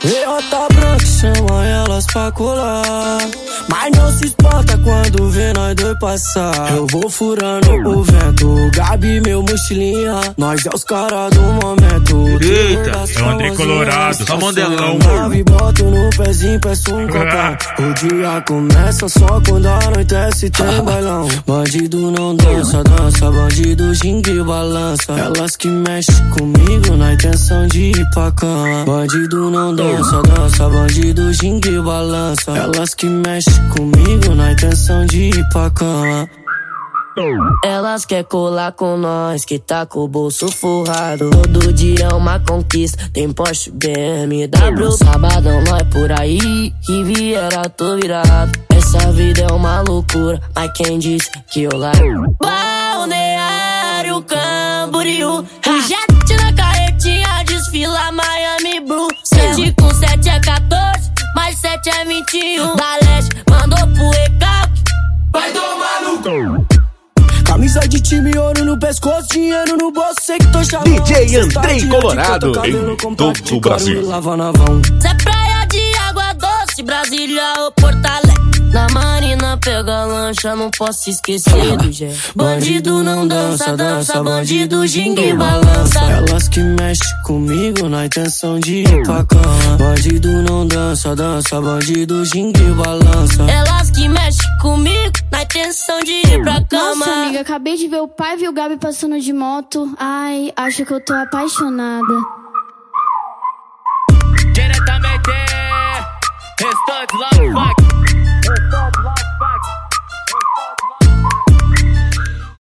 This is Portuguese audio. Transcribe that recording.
Reiota branca chama elas pra colar, mas não se espanta quando vê nós dois passar. Eu vou furando o vento, Gabi meu mochilinha, nós é os caras do momento. Eita, é o André Colorado, só modelão. Boto no pezinho, peço um copão. O dia começa só quando anoitece, tem bailão. Bandido não dança, dança, bandido ginga e balança. Elas que mexem comigo na intenção de ir pra cama. Bandido não dança, dança, bandido ginga e balança. Elas que mexem comigo na intenção de ir pra cama. Elas quer colar com nós, que tá com o bolso forrado. Todo dia é uma conquista, tem Porsche, BMW. Sabadão nós por aí, que viera tô virado. Essa vida é uma loucura, mas quem disse que eu largo? Balneário Camboriú, o jet na carretinha desfila Miami Blue. 7 com 7 é 14, mais 7 é 21. Da leste mandou pro recalque, vai tomar no cu. Camisa de time, ouro no pescoço, dinheiro no bolso, sei que tô chamando. DJ Andrei Colorado, em todo o Brasil. Se é praia de água doce, Brasília ou Porto Alegre. Na marina pega lancha, não posso esquecer do Gé. Bandido não dança, dança, bandido ginga e balança. Elas que mexem comigo na intenção de ir pra cama. Bandido não dança, dança, bandido ginga e balança. Elas que mexem comigo na intenção de ir pra cama. Nossa, amiga, acabei de ver o pai e o Gabi passando de moto. Ai, acho que eu tô apaixonada. Diretamente, restante lá no